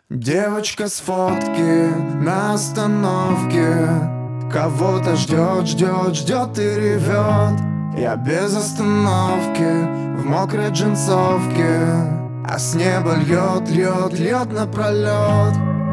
Девочка с фотки на остановке кого-то ждет, ждет, ждет и ревет. Я без остановки в мокрой джинсовке, а с неба льет, льет, льет напролет.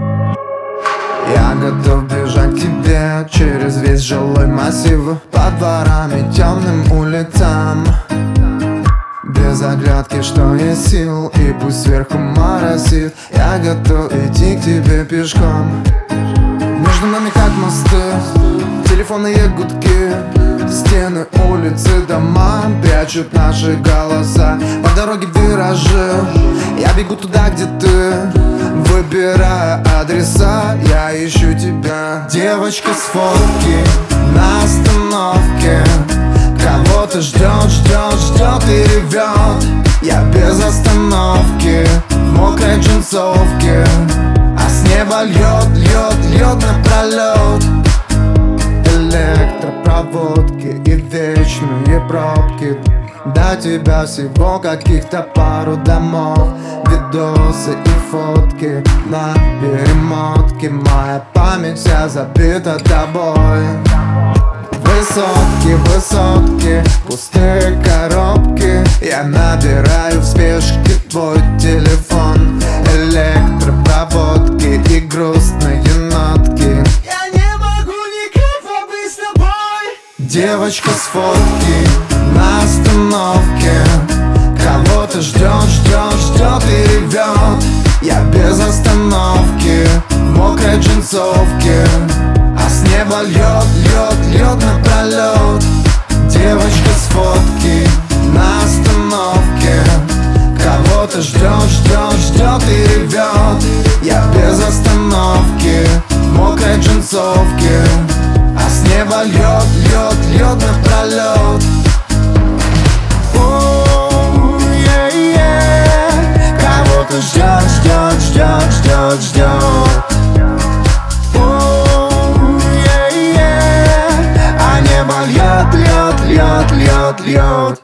Я готов бежать к тебе через весь жилой массив, по дворам и темным улицам, без оглядки, что есть сил, и пусть сверху моросит. Я готов идти к тебе пешком. Между нами как мосты, телефонные гудки, стены, улицы, дома прячут наши голоса. По дороге виражи, я бегу туда, где ты, выбирая адреса, я ищу тебя. Девочка с фотки на остановке кого-то ждет, ждет, ждет и ревет. Я без остановки в мокрой джинсовке, а с неба льет, льет, льет напролет. Электропроводки и вечные пробки, до тебя всего каких-то пару домов. Видосы и фотки на перемотке, моя память вся забита тобой. Высотки, высотки, пустые коробки, я набираю в спешке твой телефон. Электропроводки и грустные нотки, я не могу никак побыть с тобой. Девочка с фотки на остановке кого-то ждет, ждет, ждет и ревет. Я без остановки в мокрой джинсовке, а с неба льет, льет, льет напролет. Девочка с фотки на остановке кого-то ждет, ждет, ждет и ревет. Я без остановки в мокрой джинсовке, а с неба льет, льет, льет напролет. Кого-то ждет, ждет, ждет, ждет, ждет. А небо льет, льет, льет, льет, льет.